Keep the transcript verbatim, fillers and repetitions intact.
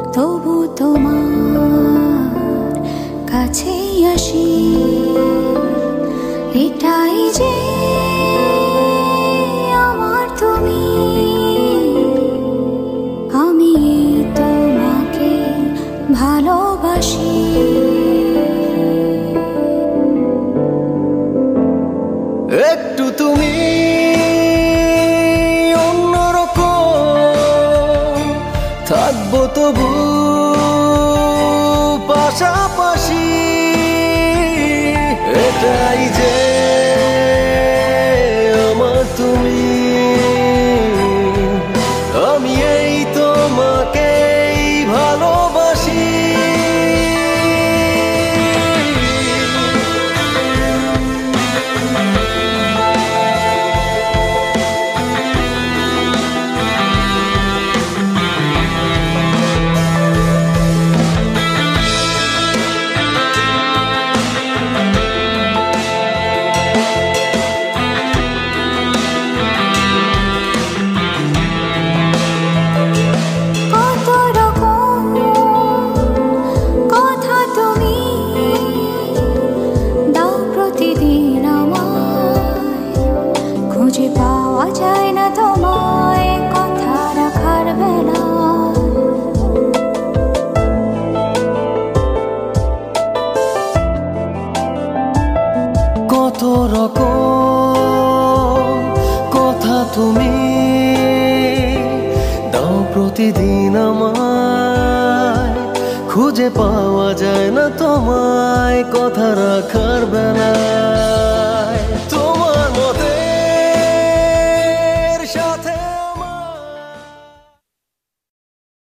তবু তোমার কাছেই আসি, এটাই যে আমার তুমি। আমি তোমাকে ভালোবাসি। একটু তুমি থাকবো তবু পাশাপাশি, এটাই যে আমার তুমি। আমি এই তোমাকেই ভালোবাসি। খুঁজে পাওয়া যায় না তোমায় কথা রাখার বেলা। কত রকম কথা তুমি দাও প্রতিদিন আমায়, খুঁজে পাওয়া যায় না তোমায় কথা রাখার বেলা।